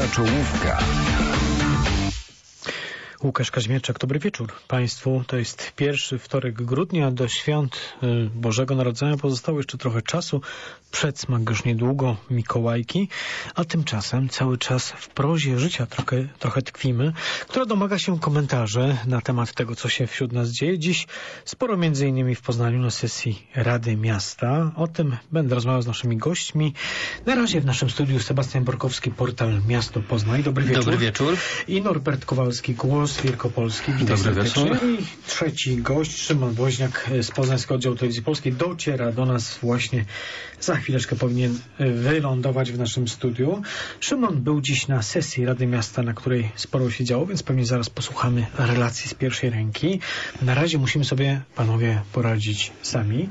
Pierwsza czołówka. Łukasz Kaźmierczak, dobry wieczór Państwu. To jest pierwszy wtorek grudnia. Do świąt Bożego Narodzenia pozostało jeszcze trochę czasu. Przedsmak już niedługo, Mikołajki. A tymczasem cały czas w prozie życia trochę tkwimy, która domaga się komentarzy na temat tego, co się wśród nas dzieje. Dziś sporo m.in. w Poznaniu na sesji Rady Miasta. O tym będę rozmawiał z naszymi gośćmi. Na razie w naszym studiu Sebastian Borkowski, portal Miasto Poznań. Dobry wieczór. Dobry wieczór. I Norbert Kowalski, Głos Wielkopolski. Witaj serdecznie. I trzeci gość, Szymon Woźniak z Poznańskiego Oddziału Telewizji Polskiej, dociera do nas właśnie. Za chwileczkę powinien wylądować w naszym studiu. Szymon był dziś na sesji Rady Miasta, na której sporo się działo, więc pewnie zaraz posłuchamy relacji z pierwszej ręki. Na razie musimy sobie, panowie, poradzić sami.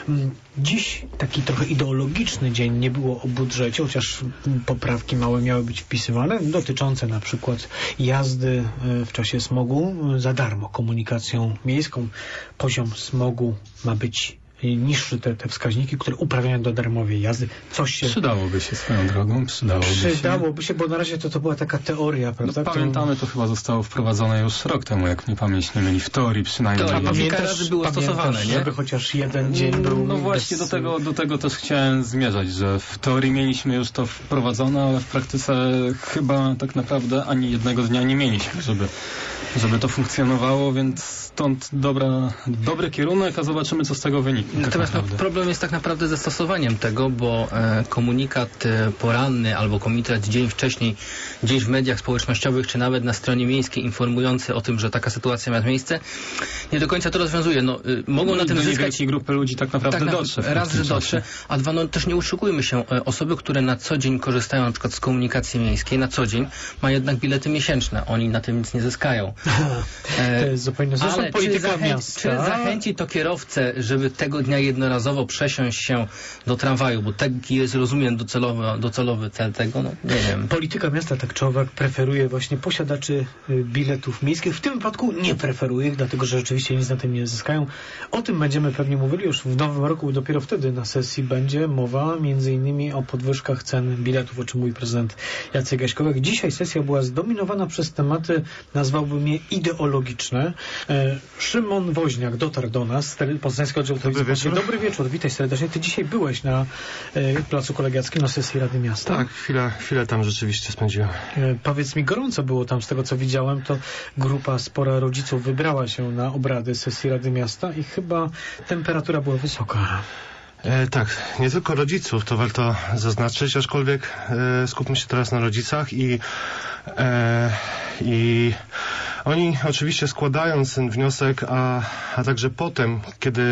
Dziś taki trochę ideologiczny dzień, nie było o budżecie, chociaż poprawki małe miały być wpisywane, dotyczące na przykład jazdy w czasie smogu za darmo komunikacją miejską. Poziom smogu ma być niższy, te wskaźniki, które uprawniają do darmowej jazdy. Coś się... Przydałoby się swoją drogą, Przydałoby się, bo na razie to była taka teoria, prawda? No, pamiętamy, to chyba zostało wprowadzone już rok temu, jak mnie pamięć nie myli, w teorii przynajmniej. A kilka razy było stosowane, nie? Żeby chociaż jeden dzień był... No właśnie do tego też chciałem zmierzać, że w teorii mieliśmy już to wprowadzone, ale w praktyce chyba tak naprawdę ani jednego dnia nie mieliśmy, żeby to funkcjonowało, więc stąd dobry kierunek, a zobaczymy, co z tego wyniknie. Natomiast problem jest tak naprawdę ze stosowaniem tego, bo komunikat poranny albo komunikat dzień wcześniej, gdzieś w mediach społecznościowych, czy nawet na stronie miejskiej informujący o tym, że taka sytuacja ma miejsce, nie do końca to rozwiązuje. Mogą na tym zyskać... niewielkiej grupy ludzi tak naprawdę dotrze. Raz, że dotrze, a dwa, też nie oszukujmy się. Osoby, które na co dzień korzystają na przykład z komunikacji miejskiej, na co dzień, ma jednak bilety miesięczne. Oni na tym nic nie zyskają. To jest zupełnie czy zachęci to kierowcę, żeby tego dnia jednorazowo przesiąść się do tramwaju, bo taki jest, rozumiem, docelowy cel tego, nie wiem. Polityka miasta tak czy owak preferuje właśnie posiadaczy biletów miejskich. W tym wypadku nie preferuje ich, dlatego że rzeczywiście nic na tym nie zyskają. O tym będziemy pewnie mówili już w nowym roku, dopiero wtedy na sesji będzie mowa m.in. o podwyżkach cen biletów, o czym mówi prezydent Jacek Jaśkowiak. Dzisiaj sesja była zdominowana przez tematy, nazwałbym je ideologiczne. Szymon Woźniak dotarł do nas z Poznańskiego Oddziału Telewizji Polskiej. Dobry wieczór, witaj serdecznie. Ty dzisiaj byłeś na Placu Kolegiackim na sesji Rady Miasta. Tak, chwilę tam rzeczywiście spędziłem. Powiedz mi, gorąco było tam, z tego co widziałem, to grupa spora rodziców wybrała się na obrady sesji Rady Miasta i chyba temperatura była wysoka. Tak, nie tylko rodziców, to warto zaznaczyć, aczkolwiek skupmy się teraz na rodzicach i oni oczywiście składając ten wniosek, a także potem, kiedy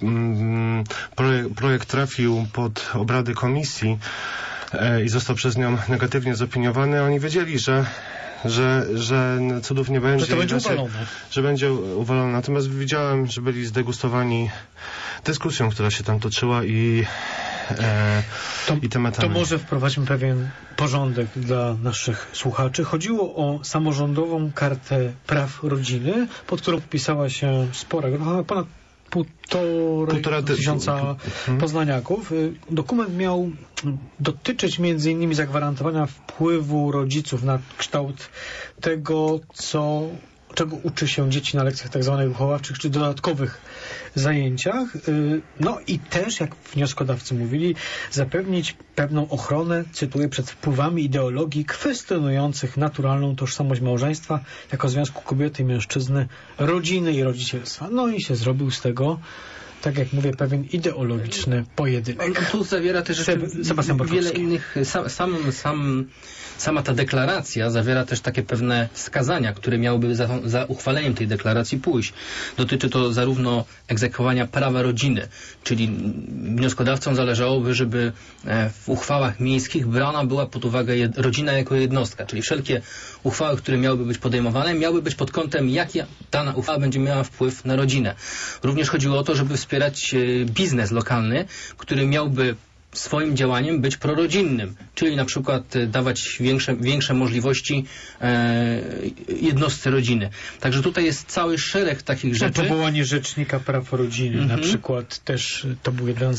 projekt trafił pod obrady komisji i został przez nią negatywnie zopiniowany, oni wiedzieli, że cudów nie będzie. Że to będzie uwalone. Że będzie uwalone. Natomiast widziałem, że byli zdegustowani dyskusją, która się tam toczyła i tematami. To może wprowadźmy pewien porządek dla naszych słuchaczy. Chodziło o samorządową kartę praw rodziny, pod którą podpisała się spora grupa, ponad półtora tysiąca poznaniaków. Dokument miał dotyczyć m.in. zagwarantowania wpływu rodziców na kształt tego, czego uczy się dzieci na lekcjach tak zwanych wychowawczych czy dodatkowych zajęciach. No i też, jak wnioskodawcy mówili, zapewnić pewną ochronę, cytuję, przed wpływami ideologii kwestionujących naturalną tożsamość małżeństwa jako związku kobiety i mężczyzny, rodziny i rodzicielstwa. No i się zrobił z tego, tak jak mówię, pewien ideologiczny pojedynek. Tu zawiera też wiele innych, sama ta deklaracja zawiera też takie pewne wskazania, które miałyby za uchwaleniem tej deklaracji pójść. Dotyczy to zarówno egzekwowania prawa rodziny, czyli wnioskodawcom zależałoby, żeby w uchwałach miejskich brana była pod uwagę rodzina jako jednostka, czyli wszelkie uchwały, które miałyby być podejmowane, miały być pod kątem, jaki dana uchwała będzie miała wpływ na rodzinę. Również chodziło o to, żeby wspierać biznes lokalny, który miałby swoim działaniem być prorodzinnym, czyli na przykład dawać większe możliwości jednostce rodziny. Także tutaj jest cały szereg takich rzeczy. Powołanie Rzecznika Praw Rodziny na przykład też to był jeden z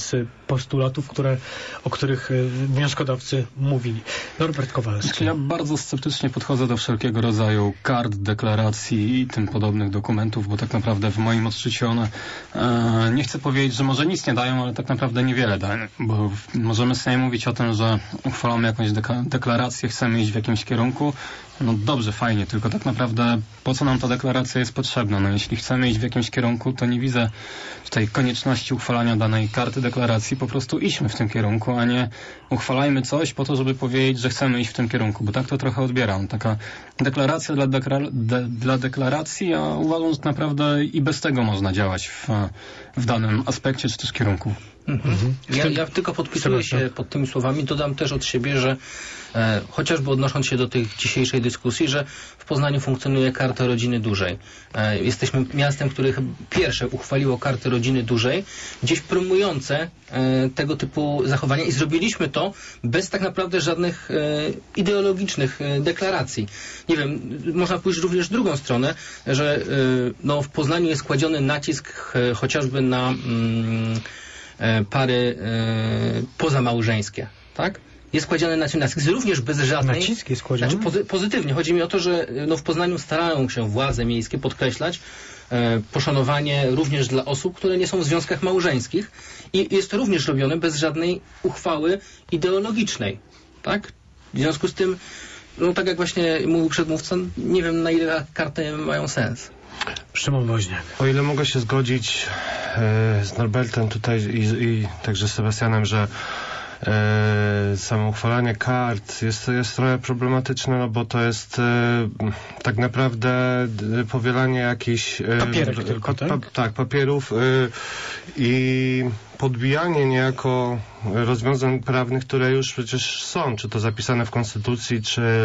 postulatów, o których wnioskodawcy mówili. Norbert Kowalski. Ja bardzo sceptycznie podchodzę do wszelkiego rodzaju kart, deklaracji i tym podobnych dokumentów, bo tak naprawdę w moim odczuciu one, nie chcę powiedzieć, że może nic nie dają, ale tak naprawdę niewiele dają, bo możemy sobie mówić o tym, że uchwalamy jakąś deklarację, chcemy iść w jakimś kierunku. No dobrze, fajnie, tylko tak naprawdę po co nam ta deklaracja jest potrzebna? No jeśli chcemy iść w jakimś kierunku, to nie widzę tutaj konieczności uchwalania danej karty deklaracji, po prostu idźmy w tym kierunku, a nie uchwalajmy coś po to, żeby powiedzieć, że chcemy iść w tym kierunku, bo tak to trochę odbieram. Taka deklaracja dla deklaracji, a uważam, że tak naprawdę i bez tego można działać w danym aspekcie czy też kierunku. Ja tylko podpisuję się pod tymi słowami, dodam też od siebie, że chociażby odnosząc się do tej dzisiejszej dyskusji, że w Poznaniu funkcjonuje Karta Rodziny Dużej. Jesteśmy miastem, które pierwsze uchwaliło Kartę Rodziny Dużej, gdzieś promujące tego typu zachowania i zrobiliśmy to bez tak naprawdę żadnych ideologicznych deklaracji. Nie wiem, można pójść również w drugą stronę, że w Poznaniu jest kładziony nacisk chociażby na pary pozamałżeńskie, tak? Jest kładziony nacisk również bez żadnej... Nacisk jest kładziony? Znaczy pozytywnie. Chodzi mi o to, że w Poznaniu starają się władze miejskie podkreślać poszanowanie również dla osób, które nie są w związkach małżeńskich i jest to również robione bez żadnej uchwały ideologicznej, tak? W związku z tym, tak jak właśnie mówił przedmówca, nie wiem, na ile karty mają sens. Szymon Woźniak. O ile mogę się zgodzić z Norbertem tutaj i także z Sebastianem, że samo uchwalanie kart jest trochę problematyczne, no bo to jest tak naprawdę powielanie jakichś papierek tylko, tak? Papierów i podbijanie niejako rozwiązań prawnych, które już przecież są, czy to zapisane w Konstytucji,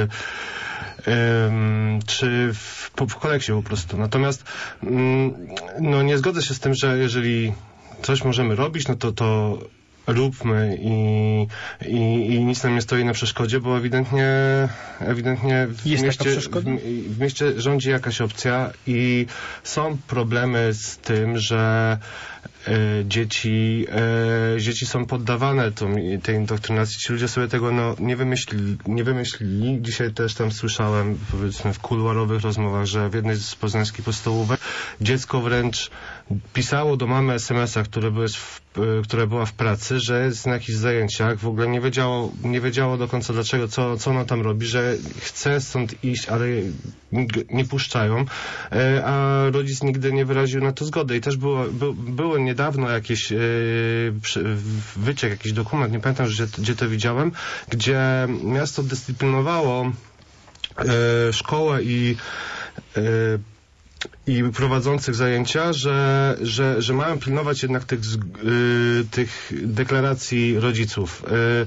czy w kodeksie po prostu. Natomiast nie zgodzę się z tym, że jeżeli coś możemy robić, no to róbmy i nic nam nie stoi na przeszkodzie, bo ewidentnie w mieście rządzi jakaś opcja i są problemy z tym, że dzieci są poddawane tej indoktrynacji. Ci ludzie sobie tego nie wymyślili. Dzisiaj też tam słyszałem, powiedzmy, w kuluarowych rozmowach, że w jednej z poznańskich podstawówek dziecko wręcz pisało do mamy SMS-a, która była w pracy, że jest na jakichś zajęciach, w ogóle nie wiedziało do końca dlaczego, co ona tam robi, że chce stąd iść, ale nie puszczają, a rodzic nigdy nie wyraził na to zgody. I też było niedawno jakiś wyciek, jakiś dokument, nie pamiętam, gdzie to widziałem, gdzie miasto dyscyplinowało szkołę i prowadzących zajęcia, że mają pilnować jednak tych deklaracji rodziców.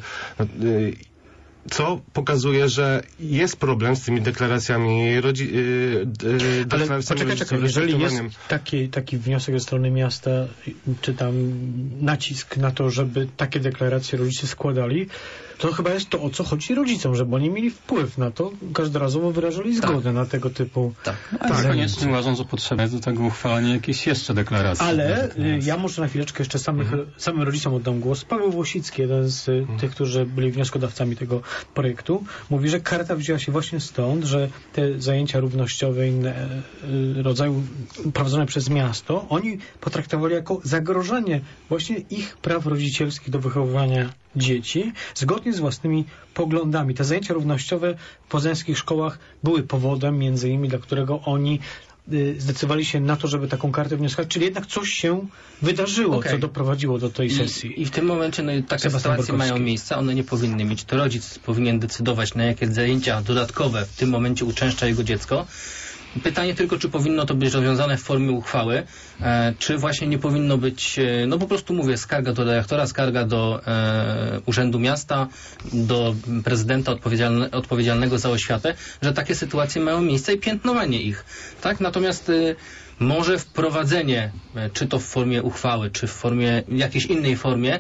Co pokazuje, jest problem z tymi deklaracjami Ale poczekaj, jeżeli jest taki wniosek ze strony miasta, czy tam nacisk na to, żeby takie deklaracje rodzice składali, to chyba jest to, o co chodzi rodzicom, żeby oni mieli wpływ na to, każdorazowo wyrażali zgodę na tego typu... Ale koniecznie uważam, że potrzebne jest do tego uchwalenia jakiejś jeszcze deklaracji. Ale ja może na chwileczkę jeszcze samym rodzicom oddam głos. Paweł Włosicki, jeden z tych, którzy byli wnioskodawcami tego projektu, mówi, że karta wzięła się właśnie stąd, że te zajęcia równościowe inne rodzaju prowadzone przez miasto, oni potraktowali jako zagrożenie właśnie ich praw rodzicielskich do wychowywania dzieci, zgodnie z własnymi poglądami. Te zajęcia równościowe w poznańskich szkołach były powodem, między innymi, dla którego oni zdecydowali się na to, żeby taką kartę wnioskować, czyli jednak coś się wydarzyło, co doprowadziło do tej sesji. I w tym momencie takie sytuacje mają miejsce, one nie powinny mieć. To rodzic powinien decydować, na jakie zajęcia dodatkowe w tym momencie uczęszcza jego dziecko. Pytanie tylko, czy powinno to być rozwiązane w formie uchwały, czy właśnie nie powinno być, po prostu mówię, skarga do dyrektora, skarga do Urzędu Miasta, do prezydenta odpowiedzialnego za oświatę, że takie sytuacje mają miejsce i piętnowanie ich. Tak? Natomiast może wprowadzenie, czy to w formie uchwały, czy w formie jakiejś innej formie,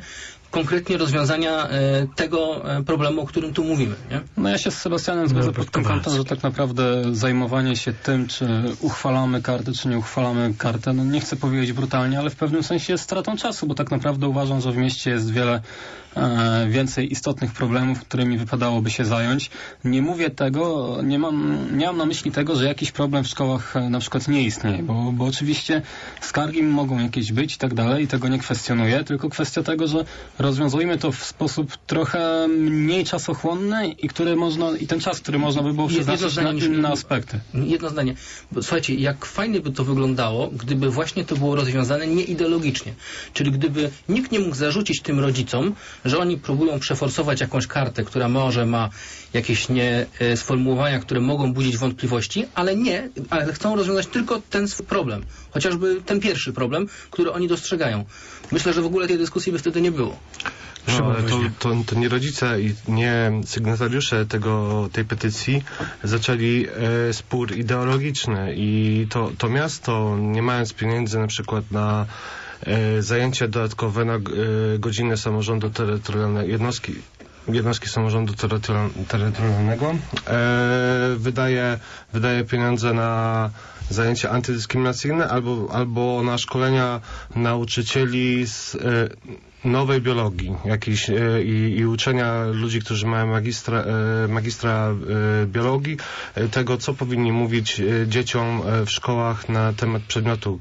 konkretnie rozwiązania tego problemu, o którym tu mówimy. Nie? No ja się z Sebastianem zgodzę pod tym kątem, że tak naprawdę zajmowanie się tym, czy uchwalamy kartę, czy nie uchwalamy kartę, no nie chcę powiedzieć brutalnie, ale w pewnym sensie jest stratą czasu, bo tak naprawdę uważam, że w mieście jest wiele więcej istotnych problemów, którymi wypadałoby się zająć. Nie mówię tego, nie mam na myśli tego, że jakiś problem w szkołach na przykład nie istnieje, bo oczywiście skargi mogą jakieś być i tak dalej i tego nie kwestionuję, tylko kwestia tego, że rozwiązujmy to w sposób trochę mniej czasochłonny i ten czas, który można by było przeznaczyć na inne aspekty. Jedno zdanie. Słuchajcie, jak fajnie by to wyglądało, gdyby właśnie to było rozwiązane nieideologicznie. Czyli gdyby nikt nie mógł zarzucić tym rodzicom, że oni próbują przeforsować jakąś kartę, która może ma jakieś sformułowania, które mogą budzić wątpliwości, ale chcą rozwiązać tylko ten swój problem. Chociażby ten pierwszy problem, który oni dostrzegają. Myślę, że w ogóle tej dyskusji by wtedy nie było. No, ale to nie rodzice i nie sygnatariusze tej petycji zaczęli spór ideologiczny i to miasto, nie mając pieniędzy na przykład na zajęcia dodatkowe na godziny samorządu terytorialnego, jednostki samorządu terytorialnego wydaje pieniądze na zajęcia antydyskryminacyjne albo na szkolenia nauczycieli z nowej biologii i uczenia ludzi, którzy mają magistra biologii, tego, co powinni mówić dzieciom w szkołach na temat przedmiotu,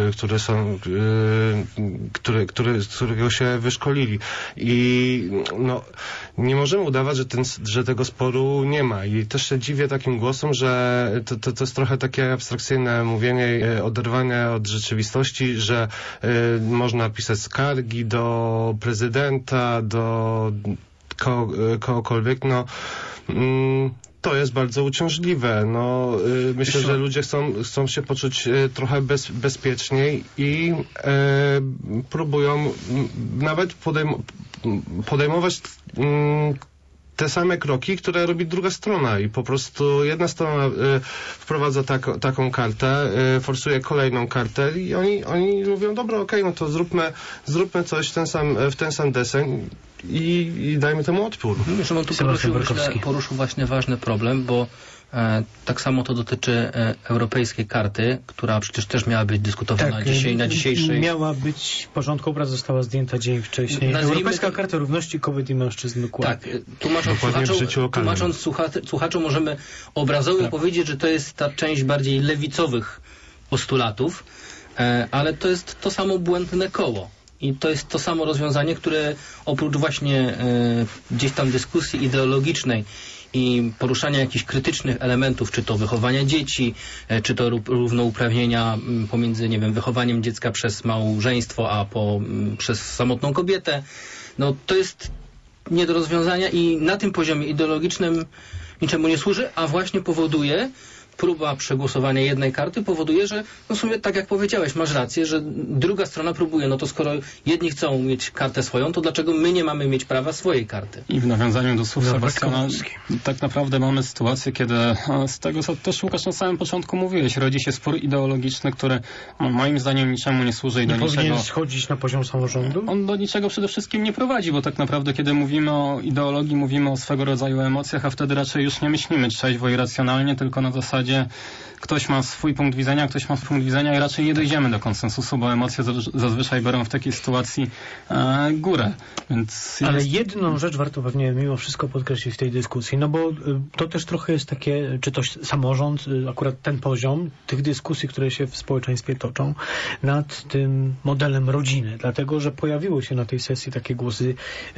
z którego się wyszkolili. I no, nie możemy udawać, że tego sporu nie ma. I też się dziwię takim głosom, że to jest trochę takie abstrakcyjne mówienie, oderwanie od rzeczywistości, że można pisać skargi do prezydenta, do kogokolwiek, no to jest bardzo uciążliwe. No, myślę, że ludzie chcą się poczuć trochę bezpieczniej i próbują nawet podejmować te same kroki, które robi druga strona i po prostu jedna strona wprowadza taką kartę, forsuje kolejną kartę i oni mówią, dobra, okej, no to zróbmy coś w ten sam deseń i dajmy temu odpór. Szymon tu poruszył właśnie ważny problem, bo tak samo to dotyczy europejskiej karty, która przecież też miała być dyskutowana dzisiaj, na dzisiejszej... Miała być w porządku obrad, została zdjęta dzień wcześniej. Europejska Karta Równości Kobiet i Mężczyzn. Dokładnie. Tak, tłumacząc słuchaczom możemy obrazowo powiedzieć, że to jest ta część bardziej lewicowych postulatów, ale to jest to samo błędne koło. I to jest to samo rozwiązanie, które oprócz właśnie gdzieś tam dyskusji ideologicznej i poruszania jakichś krytycznych elementów, czy to wychowania dzieci, czy to równouprawnienia pomiędzy, nie wiem, wychowaniem dziecka przez małżeństwo, przez samotną kobietę, no to jest nie do rozwiązania i na tym poziomie ideologicznym niczemu nie służy, a właśnie powoduje, próba przegłosowania jednej karty powoduje, że no w sumie tak jak powiedziałeś, masz rację, że druga strona próbuje, no to skoro jedni chcą mieć kartę swoją, to dlaczego my nie mamy mieć prawa swojej karty? I w nawiązaniu do słów Sebastiana, tak naprawdę mamy sytuację, kiedy z tego, co też Łukasz na samym początku mówiłeś, rodzi się spór ideologiczny, który moim zdaniem niczemu nie służy i do niczego... powinien schodzić na poziom samorządu? On do niczego przede wszystkim nie prowadzi, bo tak naprawdę kiedy mówimy o ideologii, mówimy o swego rodzaju emocjach, a wtedy raczej już nie myślimy trzeźwo i racjonalnie, tylko na zasadzie ktoś ma swój punkt widzenia, ktoś ma swój punkt widzenia i raczej nie dojdziemy do konsensusu, bo emocje zazwyczaj biorą w takiej sytuacji górę. Ale jedną rzecz warto pewnie mimo wszystko podkreślić w tej dyskusji, no bo to też trochę jest takie, czy to samorząd, akurat ten poziom tych dyskusji, które się w społeczeństwie toczą nad tym modelem rodziny, dlatego, że pojawiły się na tej sesji takie głosy,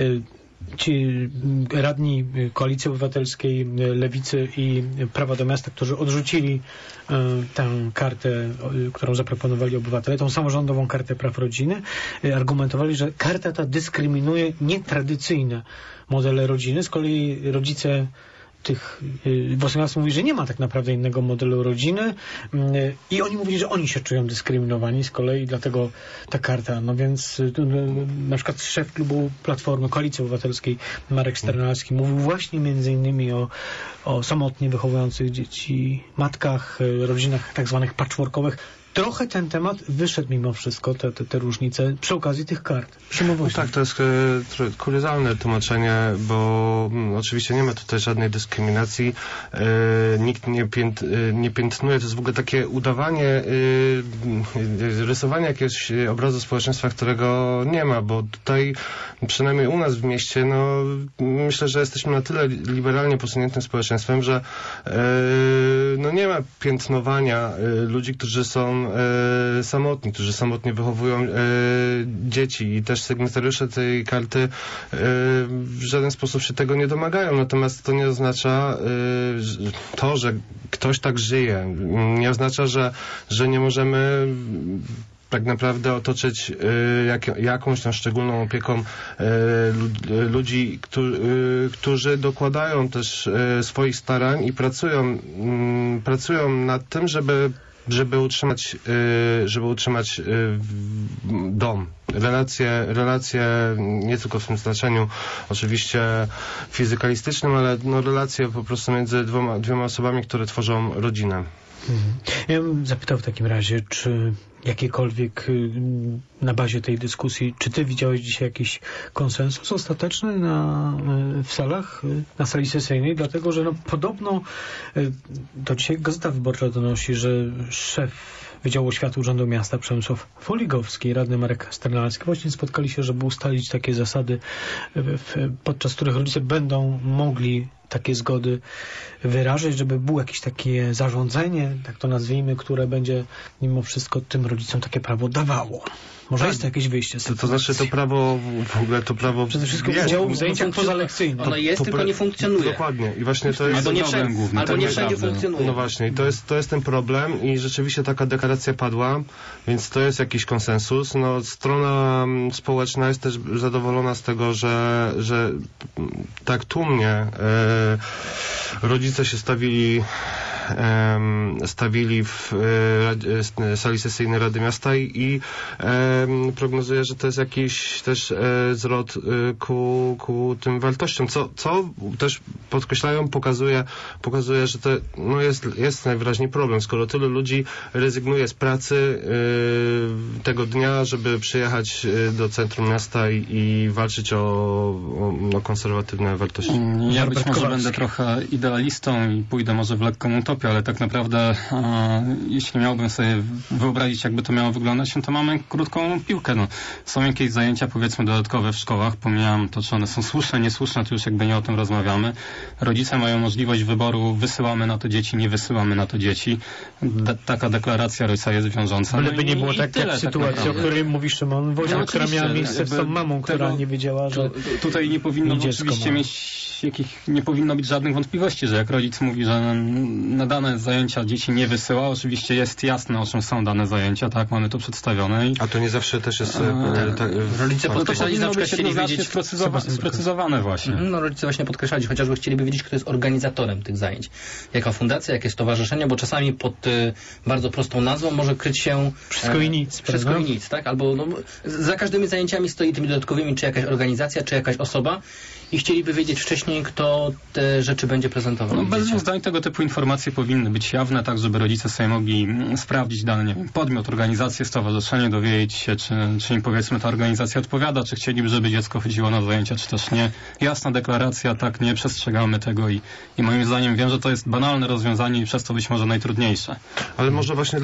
ci radni Koalicji Obywatelskiej, Lewicy i Prawa do Miasta, którzy odrzucili tę kartę, którą zaproponowali obywatele, tą samorządową kartę praw rodziny, argumentowali, że karta ta dyskryminuje nietradycyjne modele rodziny. Z kolei rodzice tych wnioskodawców mówi, że nie ma tak naprawdę innego modelu rodziny i oni mówili, że oni się czują dyskryminowani z kolei, dlatego ta karta. No więc na przykład szef klubu Platformy, Koalicji Obywatelskiej Marek Sternalski mówił właśnie między innymi o samotnie wychowujących dzieci matkach, rodzinach tak zwanych patchworkowych. trochę ten temat wyszedł mimo wszystko, te różnice, przy okazji tych kart. No tak, to jest kuriozalne tłumaczenie, bo oczywiście nie ma tutaj żadnej dyskryminacji, nikt nie piętnuje, to jest w ogóle takie udawanie, rysowanie jakiegoś obrazu społeczeństwa, którego nie ma, bo tutaj, przynajmniej u nas w mieście, no myślę, że jesteśmy na tyle liberalnie posuniętym społeczeństwem, że no nie ma piętnowania ludzi, którzy są samotni, którzy samotnie wychowują dzieci i też sygnatariusze tej karty w żaden sposób się tego nie domagają. Natomiast to nie oznacza to, że ktoś tak żyje. Nie oznacza, że nie możemy tak naprawdę otoczyć jakąś tam szczególną opieką ludzi, którzy dokładają też swoich starań i pracują nad tym, żeby utrzymać dom. Relacje nie tylko w tym znaczeniu oczywiście fizykalistycznym, ale no relacje po prostu między dwiema osobami, które tworzą rodzinę. Ja bym zapytał w takim razie, czy jakiekolwiek na bazie tej dyskusji, czy ty widziałeś dzisiaj jakiś konsensus ostateczny w salach, na sali sesyjnej, dlatego że no, podobno to dzisiaj Gazeta Wyborcza donosi, że szef Wydziału Oświaty Urzędu Miasta Przemysław Foligowski i radny Marek Sternalski właśnie spotkali się, żeby ustalić takie zasady, podczas których rodzice będą mogli takie zgody wyrażać, żeby było jakieś takie zarządzenie, tak to nazwijmy, które będzie mimo wszystko tym rodzicom takie prawo dawało. Może jest to jakieś wyjście z to znaczy to prawo, w ogóle to prawo... Przede wszystkim udziału w zajęciach pozalekcyjnych. Ono jest, tylko nie funkcjonuje. Dokładnie. I właśnie to jest... Albo nie wszędzie funkcjonuje. No właśnie. I to jest ten problem i rzeczywiście taka deklaracja padła, więc to jest jakiś konsensus. No, strona społeczna jest też zadowolona z tego, że tak tłumnie rodzice się stawili w sali sesyjnej Rady Miasta i prognozuję, że to jest jakiś też zwrot ku tym wartościom, co też podkreślają, pokazuje, że to no jest najwyraźniej problem, skoro tylu ludzi rezygnuje z pracy tego dnia, żeby przyjechać do centrum miasta i walczyć o konserwatywne wartości. Ja być może będę trochę idealistą i pójdę może w lekką utopię, ale tak naprawdę jeśli miałbym sobie wyobrazić, jakby to miało wyglądać, to mamy krótką piłkę. No, są jakieś zajęcia, powiedzmy, dodatkowe w szkołach. Pomijam to, czy one są słuszne, niesłuszne, to już jakby nie o tym rozmawiamy. Rodzice mają możliwość wyboru, wysyłamy na to dzieci, nie wysyłamy na to dzieci. Taka deklaracja rodzica jest wiążąca. Ale by nie było tak jak w sytuacji, o której mówi Szymon Woźniak, która miała miejsce z tą mamą, która nie wiedziała, że tutaj nie powinno oczywiście nie powinno być żadnych wątpliwości, że jak rodzic mówi, że na dane zajęcia dzieci nie wysyła, oczywiście jest jasne, o czym są dane zajęcia, tak, mamy to przedstawione. A to nie zawsze też jest... rodzice podkreślali, że na przykład chcieli wiedzieć... sprecyzowane właśnie. No rodzice właśnie podkreślali, chociażby chcieliby wiedzieć, kto jest organizatorem tych zajęć. Jaka fundacja, jakie stowarzyszenie, bo czasami pod bardzo prostą nazwą może kryć się... Wszystko i nic. Wszystko i nic, tak? Albo za każdymi zajęciami stoi tymi dodatkowymi, czy jakaś organizacja, czy jakaś osoba i chcieliby wiedzieć wcześniej, kto te rzeczy będzie prezentował. No, bez dwóch zdań tego typu informacje powinny być jawne, tak żeby rodzice sobie mogli sprawdzić dany, nie wiem, podmiot, organizację, stowarzyszenie, dowiedzieć się, czy im powiedzmy ta organizacja odpowiada, czy chcieliby, żeby dziecko chodziło na zajęcia, czy też nie. Jasna deklaracja, tak, nie przestrzegamy tego i moim zdaniem wiem, że to jest banalne rozwiązanie i przez to być może najtrudniejsze. Ale może właśnie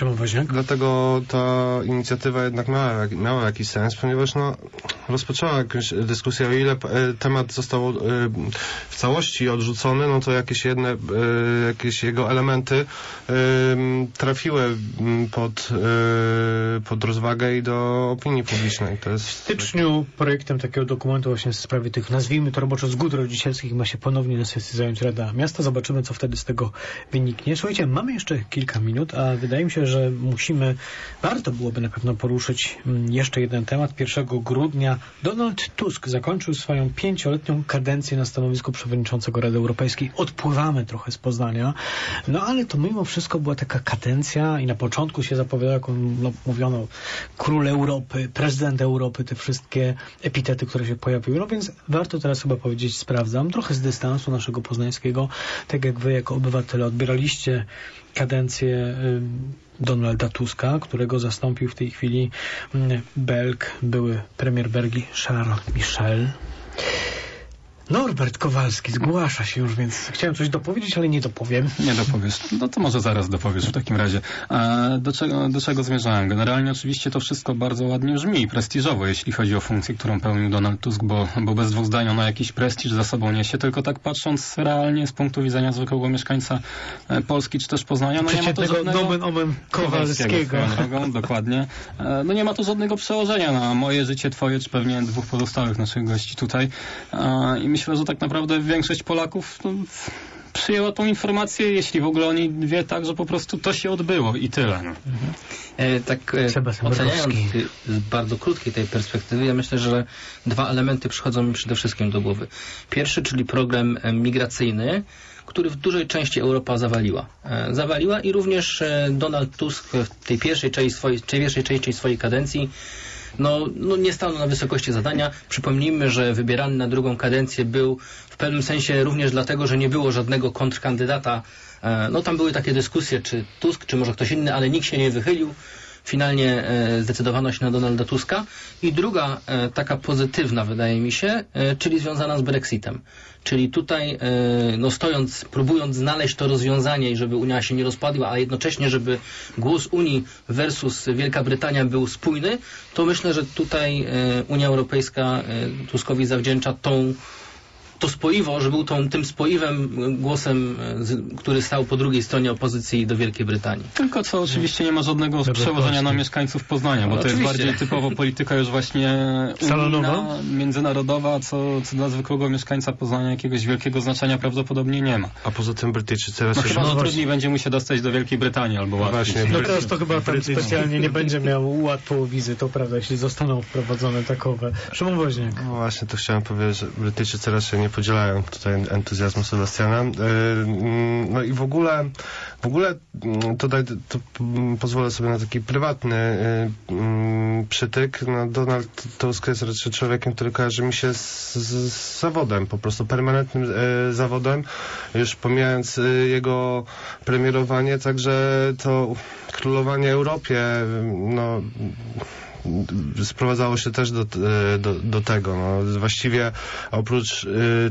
dlatego ta inicjatywa jednak miała jakiś sens, ponieważ rozpoczęła jakąś dyskusję, o ile temat został w całości odrzucony, no to jakieś jego elementy trafiły pod rozwagę i do opinii publicznej. To jest... W styczniu projektem takiego dokumentu właśnie w sprawie tych, nazwijmy to roboczo, zgód rodzicielskich ma się ponownie na sesji zająć Rada Miasta. Zobaczymy, co wtedy z tego wyniknie. Słuchajcie, mamy jeszcze kilka minut, a wydaje mi się, że warto byłoby na pewno poruszyć jeszcze jeden temat. 1 grudnia Donald Tusk zakończył swoją 5-letnią kadencję na stanowisku przewodniczącego Rady Europejskiej. Odpływamy trochę z Poznania, no ale to mimo wszystko była taka kadencja i na początku się zapowiadała, mówiono król Europy, prezydent Europy, te wszystkie epitety, które się pojawiły. No więc warto teraz chyba powiedzieć, sprawdzam, trochę z dystansu naszego poznańskiego, tak jak wy jako obywatele odbieraliście kadencję Donalda Tuska, którego zastąpił w tej chwili Belg, były premier Belgii Charles Michel. Norbert Kowalski zgłasza się już, więc chciałem coś dopowiedzieć, ale nie dopowiem. Nie dopowiesz. No to może zaraz dopowiesz w takim razie. Do czego zmierzałem? Generalnie oczywiście to wszystko bardzo ładnie brzmi i prestiżowo, jeśli chodzi o funkcję, którą pełnił Donald Tusk, bo bez dwóch zdań ona jakiś prestiż za sobą niesie, tylko tak patrząc realnie z punktu widzenia zwykłego mieszkańca Polski, czy też Poznania, no nie ma to żadnego... Kowalskiego. Dokładnie. No nie ma to żadnego przełożenia na moje życie, twoje, czy pewnie dwóch pozostałych naszych gości tutaj. I myślę, że tak naprawdę większość Polaków przyjęła tą informację, jeśli w ogóle o niej wie, tak, że po prostu to się odbyło i tyle. No. Oceniając z bardzo krótkiej tej perspektywy, ja myślę, że dwa elementy przychodzą mi przede wszystkim do głowy. Pierwszy, czyli problem migracyjny, który w dużej części Europa zawaliła i również Donald Tusk w tej pierwszej części swojej kadencji nie stanął na wysokości zadania. Przypomnijmy, że wybierany na drugą kadencję był w pewnym sensie również dlatego, że nie było żadnego kontrkandydata. Tam były takie dyskusje, czy Tusk, czy może ktoś inny, ale nikt się nie wychylił. Finalnie zdecydowano się na Donalda Tuska. I druga, taka pozytywna, wydaje mi się, czyli związana z Brexitem. Czyli tutaj, próbując znaleźć to rozwiązanie i żeby Unia się nie rozpadła, a jednocześnie, żeby głos Unii versus Wielka Brytania był spójny, to myślę, że tutaj Unia Europejska Tuskowi zawdzięcza to spoiwo, że był tym spoiwem głosem, który stał po drugiej stronie opozycji do Wielkiej Brytanii. Tylko co oczywiście nie ma żadnego przełożenia na mieszkańców Poznania, bo to jest bardziej typowo polityka już właśnie unijna, międzynarodowa, co dla zwykłego mieszkańca Poznania jakiegoś wielkiego znaczenia prawdopodobnie nie ma. A poza tym Brytyjczycy chyba, że trudniej będzie mu się dostać do Wielkiej Brytanii albo łatwiej. No teraz to chyba tam specjalnie nie będzie miał łatwo wizy, to prawda, jeśli zostaną wprowadzone takowe. Szymon Woźniak. No właśnie, to chciałem powiedzieć, że Brytyjczycy raczej nie podzielają tutaj entuzjazmu Sebastiana. No i w ogóle to pozwolę sobie na taki prywatny przytyk. No, Donald Tusk jest raczej człowiekiem, który kojarzy mi się z zawodem, po prostu permanentnym zawodem, już pomijając jego premierowanie, także to królowanie Europie, sprowadzało się też do tego. Właściwie oprócz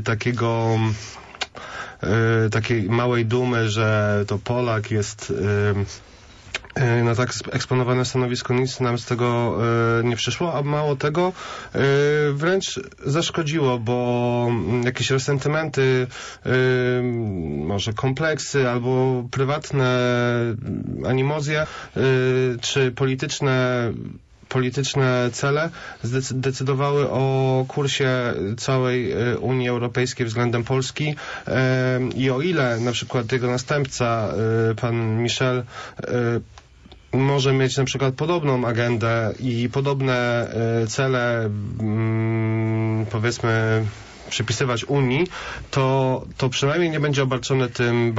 takiej małej dumy, że to Polak jest na tak eksponowane stanowisko, nic nam z tego nie przyszło, a mało tego wręcz zaszkodziło, bo jakieś resentymenty, może kompleksy albo prywatne animozje, czy polityczne cele decydowały o kursie całej Unii Europejskiej względem Polski i o ile na przykład jego następca, pan Michel, może mieć na przykład podobną agendę i podobne cele, powiedzmy, przypisywać Unii, to przynajmniej nie będzie obarczony tym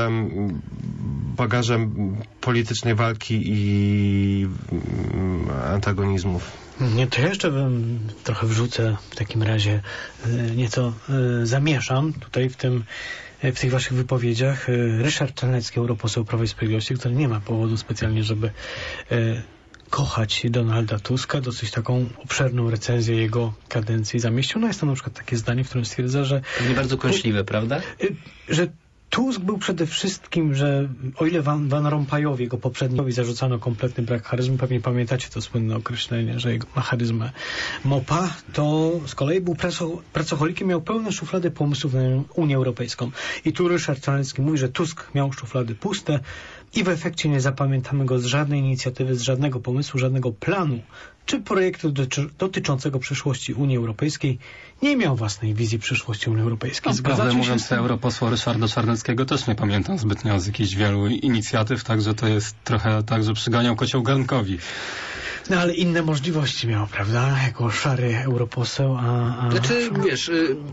bagażem politycznej walki i antagonizmów. Nie, to jeszcze trochę wrzucę w takim razie, nieco zamieszam tutaj w tych waszych wypowiedziach. Ryszard Czarnecki, europoseł Prawa i Sprawiedliwości, który nie ma powodu specjalnie, żeby kochać Donalda Tuska, dosyć taką obszerną recenzję jego kadencji zamieścił. No jest tam na przykład takie zdanie, w którym stwierdza, że... To nie bardzo kąśliwe, prawda? Że Tusk był przede wszystkim, że o ile Van Rompuyowi, jego poprzednikowi, zarzucano kompletny brak charyzmy, pewnie pamiętacie to słynne określenie, że ma charyzmę mopa, to z kolei był pracocholikiem, miał pełne szuflady pomysłów na Unię Europejską. I tu Ryszard Czarnecki mówi, że Tusk miał szuflady puste i w efekcie nie zapamiętamy go z żadnej inicjatywy, z żadnego pomysłu, żadnego planu czy projektu dotyczącego przyszłości Unii Europejskiej. Nie miał własnej wizji przyszłości Unii Europejskiej. Prawdę mówiąc, europosła Ryszarda Czarneckiego też nie pamiętam zbytnio z jakichś wielu inicjatyw, także to jest trochę tak, że przyganiał kocioł garnkowi. No ale inne możliwości miał, prawda? Jako szary europoseł, Znaczy, wiesz,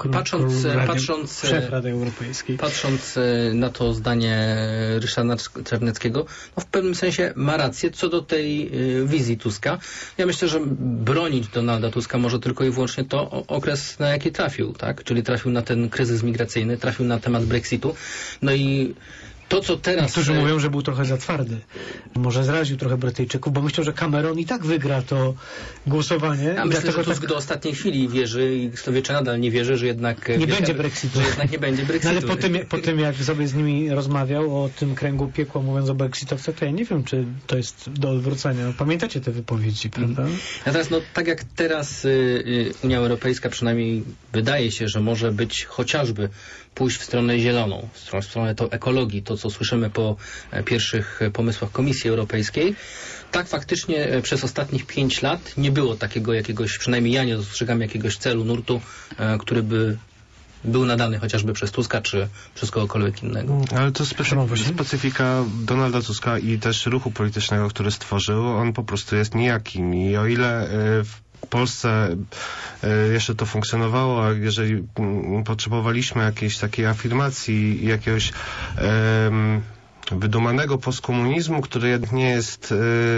szef Rady Europejskiej. Patrząc na to zdanie Ryszarda Czarneckiego, no w pewnym sensie ma rację co do tej wizji Tuska. Ja myślę, że bronić Donalda Tuska może tylko i wyłącznie to okres, na jaki trafił, tak? Czyli trafił na ten kryzys migracyjny, trafił na temat Brexitu. No i to, co teraz... Niektórzy mówią, że był trochę za twardy. Może zraził trochę Brytyjczyków, bo myślę, że Cameron i tak wygra to głosowanie. A myślę, że Tusk do ostatniej chwili wierzy i kto wie, czy nadal nie wierzy, że jednak... Nie będzie Brexitu. Że jednak nie będzie Brexitu. No ale po tym, jak sobie z nimi rozmawiał o tym kręgu piekła, mówiąc o brexitowcach, to ja nie wiem, czy to jest do odwrócenia. Pamiętacie te wypowiedzi, prawda? Natomiast tak jak teraz Unia Europejska przynajmniej wydaje się, że może być chociażby pójść w stronę zieloną, w stronę to ekologii, to co słyszymy po pierwszych pomysłach Komisji Europejskiej, tak faktycznie przez ostatnich 5 lat nie było takiego jakiegoś, przynajmniej ja nie dostrzegam jakiegoś celu, nurtu, który by był nadany chociażby przez Tuska, czy przez kogokolwiek innego. Ale to specyfika Donalda Tuska i też ruchu politycznego, który stworzył, on po prostu jest nijakim i o ile w Polsce jeszcze to funkcjonowało, a jeżeli potrzebowaliśmy jakiejś takiej afirmacji, jakiegoś wydumanego postkomunizmu, który nie jest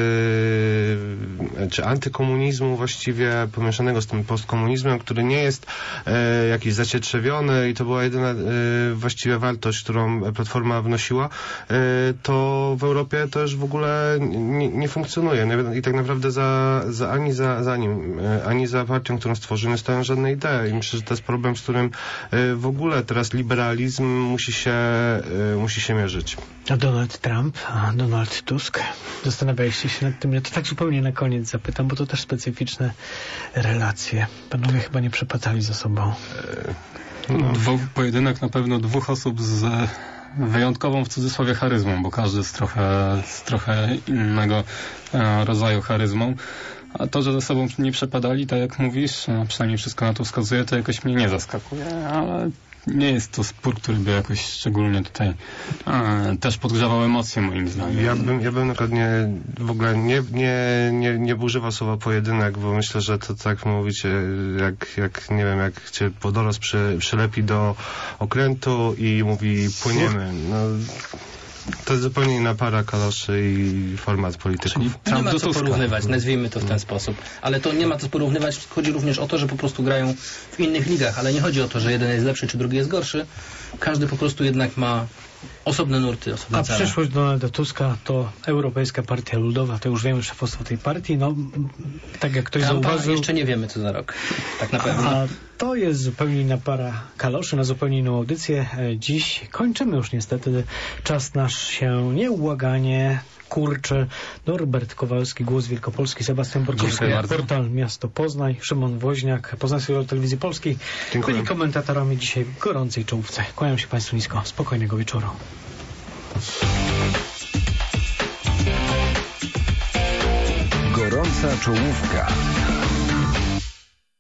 czy antykomunizmu właściwie pomieszanego z tym postkomunizmem, który nie jest jakiś zacietrzewiony i to była jedyna właściwie wartość, którą Platforma wnosiła, to w Europie to już w ogóle nie funkcjonuje. I tak naprawdę ani za partią, którą stworzył, nie stoją żadne idee. I myślę, że to jest problem, z którym w ogóle teraz liberalizm musi się mierzyć. A Donald Trump, a Donald Tusk. Zastanawialiście się nad tym. Ja to tak zupełnie na koniec zapytam, bo to też specyficzne relacje. Panowie chyba nie przepatali za sobą. Pojedynek na pewno dwóch osób z wyjątkową w cudzysłowie charyzmą, bo każdy z trochę innego rodzaju charyzmą. A to, że ze sobą nie przepadali, tak jak mówisz, przynajmniej wszystko na to wskazuje, to jakoś mnie nie zaskakuje, ale nie jest to spór, który by jakoś szczególnie tutaj też podgrzewał emocje, moim zdaniem. Ja bym na przykład w ogóle nie używał słowa pojedynek, bo myślę, że to tak mówicie, jak nie wiem, jak cię wodoros przylepi do okrętu i mówi płyniemy. No, to jest zupełnie inna para kaloszy i format polityków. Nie ma co porównywać, nazwijmy to w ten sposób. Ale to nie ma co porównywać, chodzi również o to, że po prostu grają w innych ligach, ale nie chodzi o to, że jeden jest lepszy, czy drugi jest gorszy. Każdy po prostu jednak ma osobne nurty, osobne cele. A przyszłość Donalda Tuska to Europejska Partia Ludowa, to już wiemy szefostwo tej partii. No, tak jak ktoś zauważył... jeszcze nie wiemy, co za rok. Tak na pewno. A to jest zupełnie inna para kaloszy, na zupełnie inną audycję. Dziś kończymy już niestety. Czas nasz się nieubłaganie kurczy. Norbert Kowalski, Głos Wielkopolski, Sebastian Borkowski, Portal Miasto Poznań, Szymon Woźniak, Poznańskiej Telewizji Polskiej. Byli komentatorami dzisiaj w gorącej czołówce. Kłaniam się Państwu nisko. Spokojnego wieczoru. Gorąca czołówka.